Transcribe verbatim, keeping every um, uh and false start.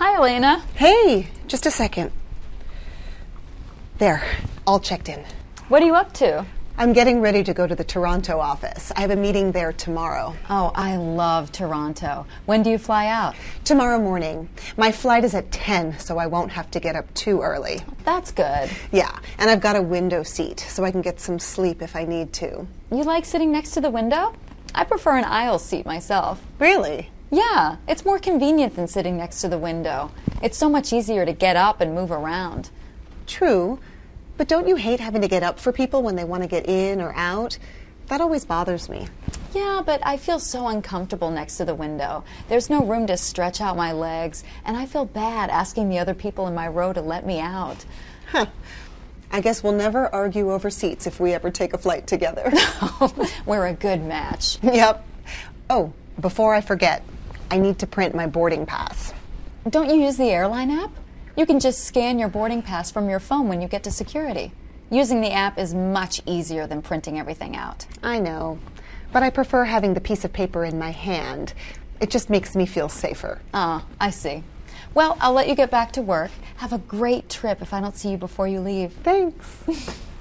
Hi, Elena. Hey, just a second. There, all checked in. What are you up to? I'm getting ready to go to the Toronto office. I have a meeting there tomorrow. Oh, I love Toronto. When do you fly out? Tomorrow morning. My flight is at ten, so I won't have to get up too early. That's good. Yeah, and I've got a window seat, so I can get some sleep if I need to. You like sitting next to the window? I prefer an aisle seat myself. Really? Yeah, it's more convenient than sitting next to the window. It's so much easier to get up and move around. True, but don't you hate having to get up for people when they want to get in or out? That always bothers me. Yeah, but I feel so uncomfortable next to the window. There's no room to stretch out my legs, and I feel bad asking the other people in my row to let me out. Huh. I guess we'll never argue over seats if we ever take a flight together. We're a good match. Yep. Oh, before I forget, I need to print my boarding pass. Don't you use the airline app? You can just scan your boarding pass from your phone when you get to security. Using the app is much easier than printing everything out. I know, but I prefer having the piece of paper in my hand. It just makes me feel safer. Ah, I see. Well, I'll let you get back to work. Have a great trip if I don't see you before you leave. Thanks.